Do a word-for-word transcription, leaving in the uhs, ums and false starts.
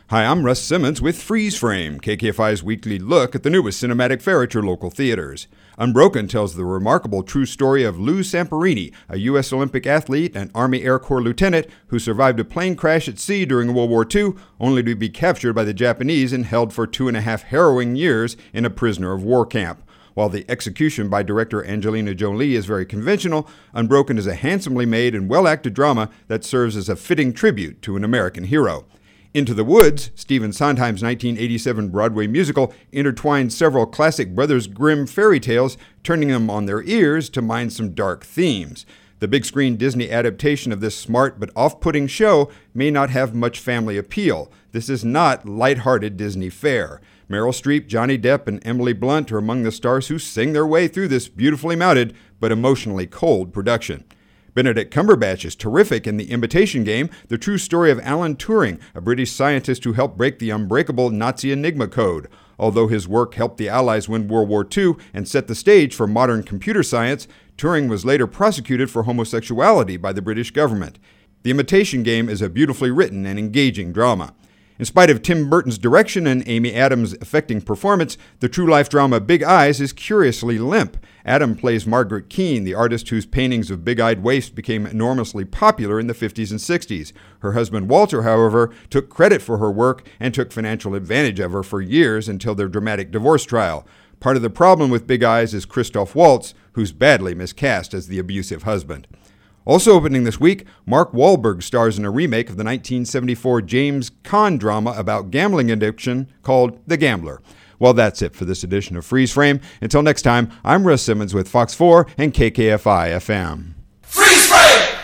Hi, I'm Russ Simmons with Freeze Frame, K K F I's weekly look at the newest cinematic fare at your local theaters. Unbroken tells the remarkable true story of Lou Samperini, a U S Olympic athlete and Army Air Corps lieutenant who survived a plane crash at sea during World War Two, only to be captured by the Japanese and held for two and a half harrowing years in a prisoner of war camp. While the execution by director Angelina Jolie is very conventional, Unbroken is a handsomely made and well-acted drama that serves as a fitting tribute to an American hero. Into the Woods, Stephen Sondheim's nineteen eighty-seven Broadway musical, intertwined several classic Brothers Grimm fairy tales, turning them on their ears to mine some dark themes. The big-screen Disney adaptation of this smart but off-putting show may not have much family appeal. This is not light-hearted Disney fare. Meryl Streep, Johnny Depp, and Emily Blunt are among the stars who sing their way through this beautifully mounted but emotionally cold production. Benedict Cumberbatch is terrific in The Imitation Game, the true story of Alan Turing, a British scientist who helped break the unbreakable Nazi Enigma code. Although his work helped the Allies win World War Two and set the stage for modern computer science, Turing was later prosecuted for homosexuality by the British government. The Imitation Game is a beautifully written and engaging drama. In spite of Tim Burton's direction and Amy Adams' affecting performance, the true-life drama Big Eyes is curiously limp. Adam plays Margaret Keane, the artist whose paintings of big-eyed waifs became enormously popular in the fifties and sixties. Her husband Walter, however, took credit for her work and took financial advantage of her for years until their dramatic divorce trial. Part of the problem with Big Eyes is Christoph Waltz, who's badly miscast as the abusive husband. Also opening this week, Mark Wahlberg stars in a remake of the nineteen seventy-four James Caan drama about gambling addiction called The Gambler. Well, that's it for this edition of Freeze Frame. Until next time, I'm Russ Simmons with Fox four and K K F I F M. Freeze Frame!